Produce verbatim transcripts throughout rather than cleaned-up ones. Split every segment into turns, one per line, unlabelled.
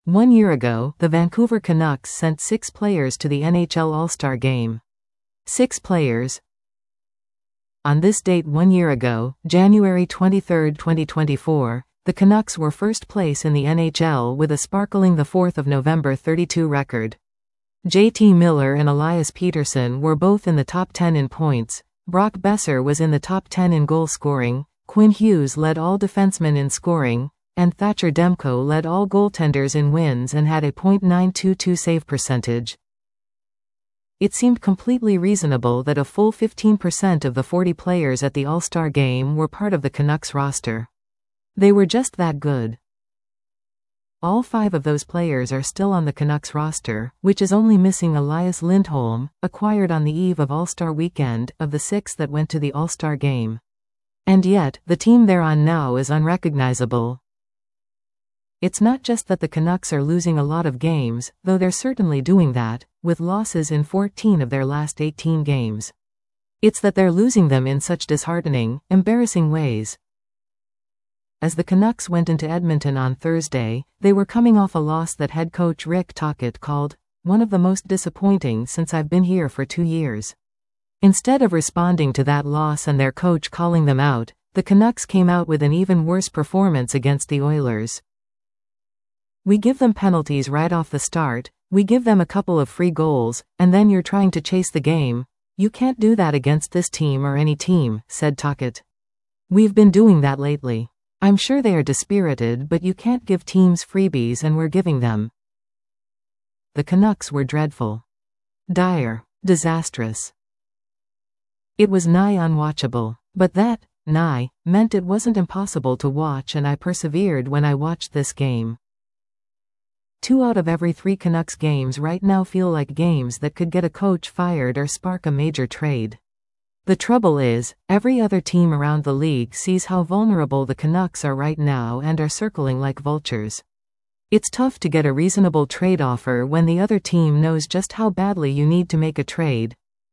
One year ago, the Vancouver Canucks sent six players to the N H L All-Star Game. Six players. On this date one year ago, January twenty-third, twenty twenty-four, the Canucks were first place in the N H L with a sparkling the fourth of November thirty-two record. J T Miller and Elias Pettersson were both in the top ten in points, Brock Boeser was in the top ten in goal scoring, Quinn Hughes led all defensemen in scoring, and Thatcher Demko led all goaltenders in wins and had a point nine two two save percentage. It seemed completely reasonable that a full fifteen percent of the forty players at the All-Star Game were part of the Canucks roster. They were just that good. All five of those players are still on the Canucks roster, which is only missing Elias Lindholm, acquired on the eve of All-Star Weekend, of the six that went to the All-Star Game. And yet, the team they're on now is unrecognizable. It's not just that the Canucks are losing a lot of games, though they're certainly doing that, with losses in fourteen of their last eighteen games. It's that they're losing them in such disheartening, embarrassing ways. As the Canucks went into Edmonton on Thursday, they were coming off a loss that head coach Rick Tocchet called one of the most disappointing since I've been here for two years. Instead of responding to that loss and their coach calling them out, the Canucks came out with an even worse performance against the Oilers. We give them penalties right off the start, we give them a couple of free goals, and then you're trying to chase the game. You can't do that against this team or any team, said Tocchet. We've been doing that lately. I'm sure they are dispirited, but you can't give teams freebies and we're giving them. The Canucks were dreadful. Dire. Disastrous. It was nigh unwatchable. But that, nigh, meant it wasn't impossible to watch, and I persevered when I watched this game. Two out of every three Canucks games right now feel like games that could get a coach fired or spark a major trade. The trouble is, every other team around the league sees how vulnerable the Canucks are right now and are circling like vultures. It's tough to get a reasonable trade offer when the other team knows just how badly you need to make a trade.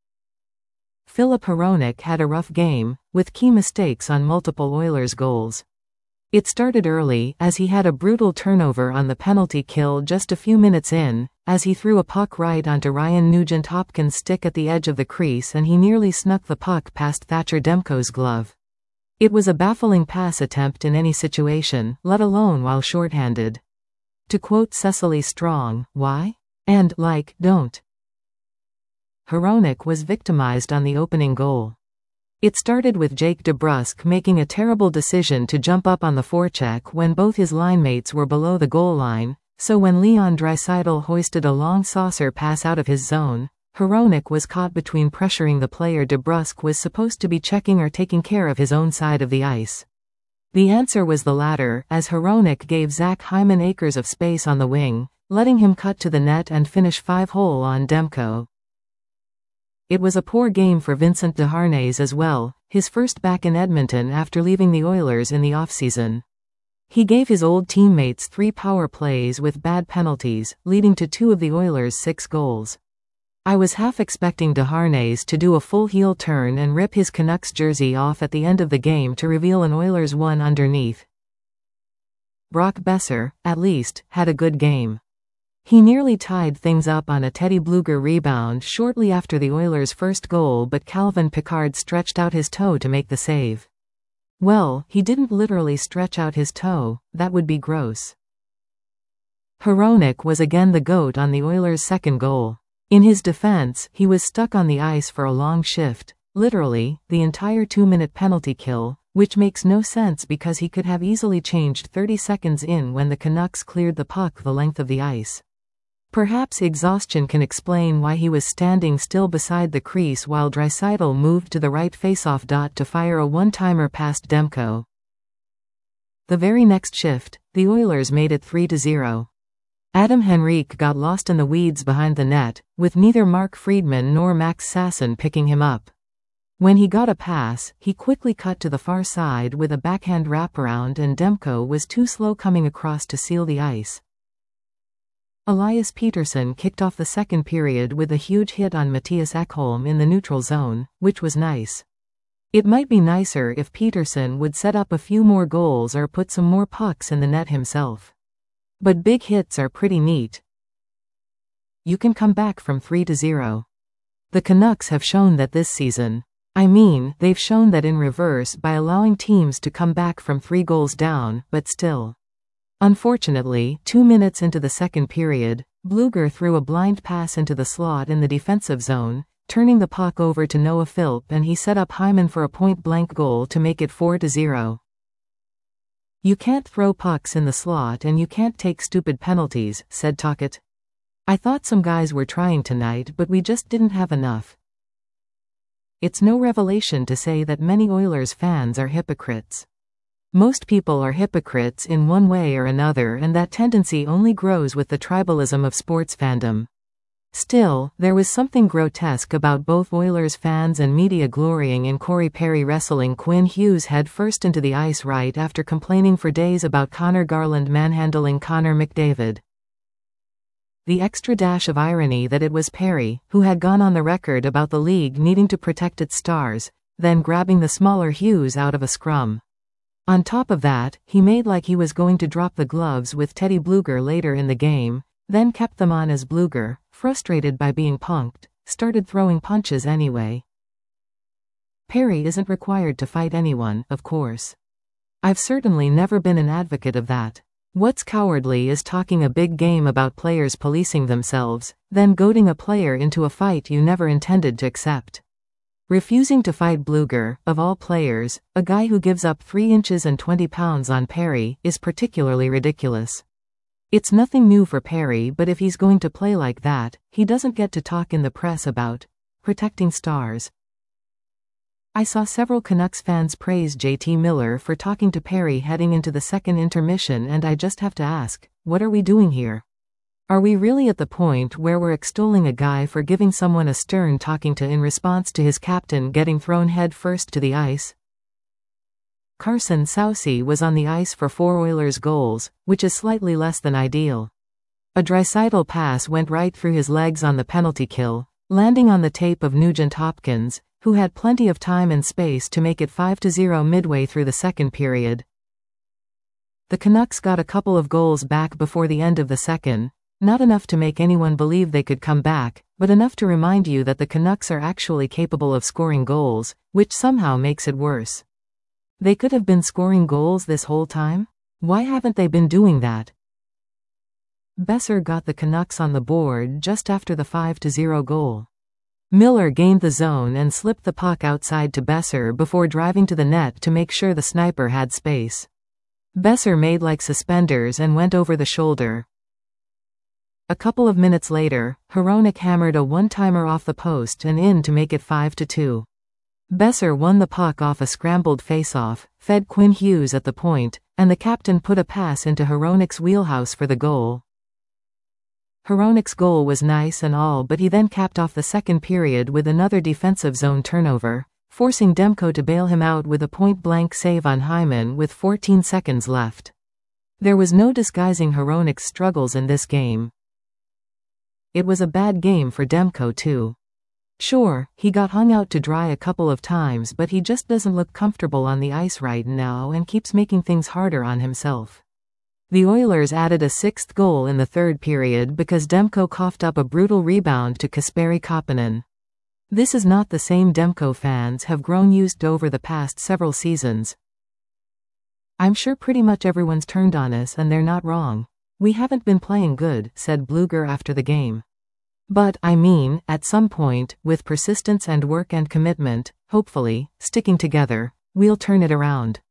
Filip Hronek had a rough game, with key mistakes on multiple Oilers goals. It started early, as he had a brutal turnover on the penalty kill just a few minutes in, as he threw a puck right onto Ryan Nugent-Hopkins' stick at the edge of the crease and he nearly snuck the puck past Thatcher Demko's glove. It was a baffling pass attempt in any situation, let alone while shorthanded. To quote Cecily Strong, why? And, like, don't. Hronek was victimized on the opening goal. It started with Jake DeBrusk making a terrible decision to jump up on the forecheck when both his linemates were below the goal line, so when Leon Draisaitl hoisted a long saucer pass out of his zone, Hronek was caught between pressuring the player DeBrusk was supposed to be checking or taking care of his own side of the ice. The answer was the latter, as Hronek gave Zach Hyman acres of space on the wing, letting him cut to the net and finish five-hole on Demko. It was a poor game for Vincent Desharnais as well, his first back in Edmonton after leaving the Oilers in the offseason. He gave his old teammates three power plays with bad penalties, leading to two of the Oilers' six goals. I was half expecting Desharnais to do a full heel turn and rip his Canucks jersey off at the end of the game to reveal an Oilers one underneath. Brock Boeser, at least, had a good game. He nearly tied things up on a Teddy Blueger rebound shortly after the Oilers' first goal, but Calvin Pickard stretched out his toe to make the save. Well, he didn't literally stretch out his toe, that would be gross. Hronek was again the GOAT on the Oilers' second goal. In his defense, he was stuck on the ice for a long shift, literally, the entire two-minute penalty kill, which makes no sense because he could have easily changed thirty seconds in when the Canucks cleared the puck the length of the ice. Perhaps exhaustion can explain why he was standing still beside the crease while Draisaitl moved to the right faceoff dot to fire a one-timer past Demko. The very next shift, the Oilers made it three to zero. Adam Henrique got lost in the weeds behind the net, with neither Mark Friedman nor Max Sasson picking him up. When he got a pass, he quickly cut to the far side with a backhand wraparound and Demko was too slow coming across to seal the ice. Elias Pettersson kicked off the second period with a huge hit on Mattias Ekholm in the neutral zone, which was nice. It might be nicer if Pettersson would set up a few more goals or put some more pucks in the net himself. But big hits are pretty neat. You can come back from three to zero. The Canucks have shown that this season. I mean, they've shown that in reverse by allowing teams to come back from three goals down, but still. Unfortunately, two minutes into the second period, Blueger threw a blind pass into the slot in the defensive zone, turning the puck over to Noah Philp, and he set up Hyman for a point-blank goal to make it four to zero. You can't throw pucks in the slot and you can't take stupid penalties, said Tocchet. I thought some guys were trying tonight, but we just didn't have enough. It's no revelation to say that many Oilers fans are hypocrites. Most people are hypocrites in one way or another, and that tendency only grows with the tribalism of sports fandom. Still, there was something grotesque about both Oilers fans and media glorying in Corey Perry wrestling Quinn Hughes head first into the ice right after complaining for days about Connor Garland manhandling Connor McDavid. The extra dash of irony that it was Perry who had gone on the record about the league needing to protect its stars, then grabbing the smaller Hughes out of a scrum. On top of that, he made like he was going to drop the gloves with Teddy Blueger later in the game, then kept them on as Blueger, frustrated by being punked, started throwing punches anyway. Perry isn't required to fight anyone, of course. I've certainly never been an advocate of that. What's cowardly is talking a big game about players policing themselves, then goading a player into a fight you never intended to accept. Refusing to fight Blueger, of all players, a guy who gives up three inches and twenty pounds on Perry, is particularly ridiculous. It's nothing new for Perry, but if he's going to play like that, he doesn't get to talk in the press about protecting stars. I saw several Canucks fans praise J T Miller for talking to Perry heading into the second intermission, and I just have to ask, what are we doing here? Are we really at the point where we're extolling a guy for giving someone a stern talking to in response to his captain getting thrown head first to the ice? Carson Soucy was on the ice for four Oilers goals, which is slightly less than ideal. A Draisaitl pass went right through his legs on the penalty kill, landing on the tape of Nugent Hopkins, who had plenty of time and space to make it five to zero midway through the second period. The Canucks got a couple of goals back before the end of the second, not enough to make anyone believe they could come back, but enough to remind you that the Canucks are actually capable of scoring goals, which somehow makes it worse. They could have been scoring goals this whole time? Why haven't they been doing that? Boeser got the Canucks on the board just after the five to zero goal. Miller gained the zone and slipped the puck outside to Boeser before driving to the net to make sure the sniper had space. Boeser made like suspenders and went over the shoulder. A couple of minutes later, Hronek hammered a one-timer off the post and in to make it five to two. Boeser won the puck off a scrambled faceoff, fed Quinn Hughes at the point, and the captain put a pass into Hronek's wheelhouse for the goal. Hronek's goal was nice and all, but he then capped off the second period with another defensive zone turnover, forcing Demko to bail him out with a point-blank save on Hyman with fourteen seconds left. There was no disguising Hronek's struggles in this game. It was a bad game for Demko too. Sure, he got hung out to dry a couple of times, but he just doesn't look comfortable on the ice right now and keeps making things harder on himself. The Oilers added a sixth goal in the third period because Demko coughed up a brutal rebound to Kasperi Kapanen. This is not the same Demko fans have grown used to over the past several seasons. I'm sure pretty much everyone's turned on us and they're not wrong. We haven't been playing good, said Blueger after the game. But, I mean, at some point, with persistence and work and commitment, hopefully, sticking together, we'll turn it around.